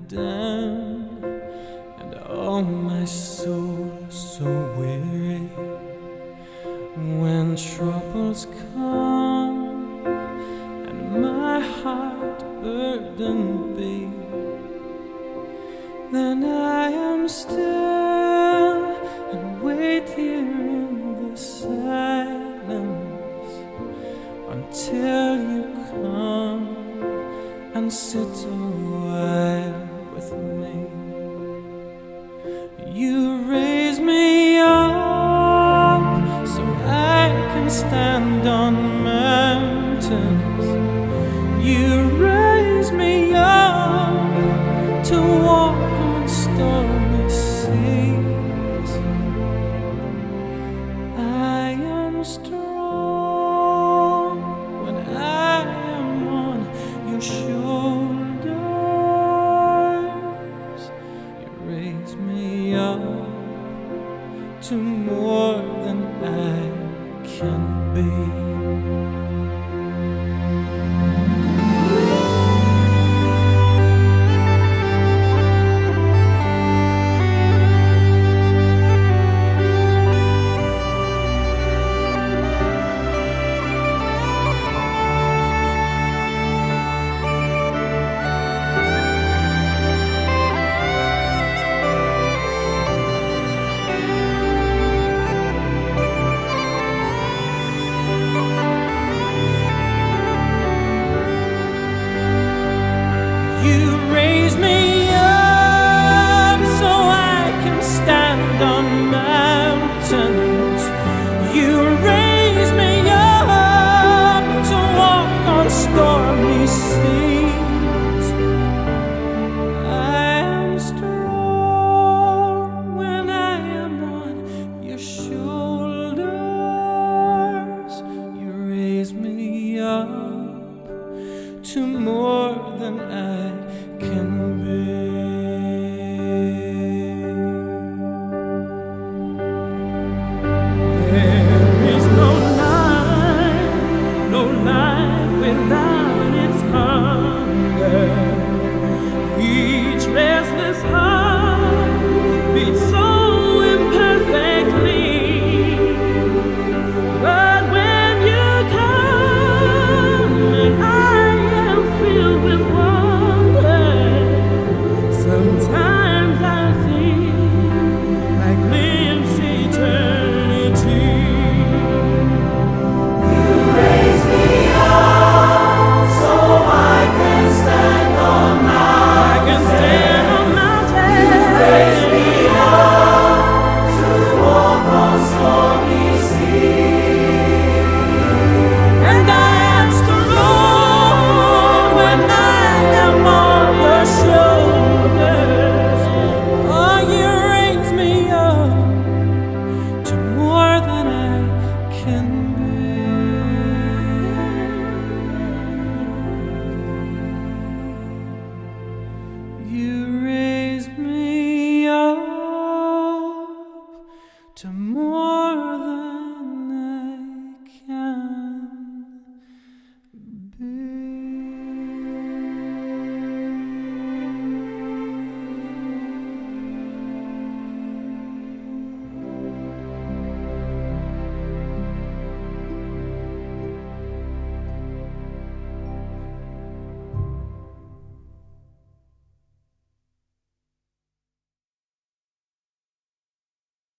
down, and oh, my soul so weary. When troubles come and my heart burdened be, then I am still and wait here in the silence until you come and sit a while with me. You raise me up so I can stand on mountains. You raise me up to walk on stormy seas. I am strong when I am on your shoulders. You raise me up to more than I can be. You raise me up so I can stand on mountains. You raise me up to walk on stormy seas. I am strong when I am on your shoulders. You raise me up to more than I can be. There is no life without its hunger. Each restless heart beats so imperfectly. But when you come and I am filled with wonder, sometimes I think I glimpse eternity. You raise me up so I can stand on mountains. You raise me up to walk on stormy seas. And I am strong when I am on your shoulders. Oh, you raise me up to more than I can be. You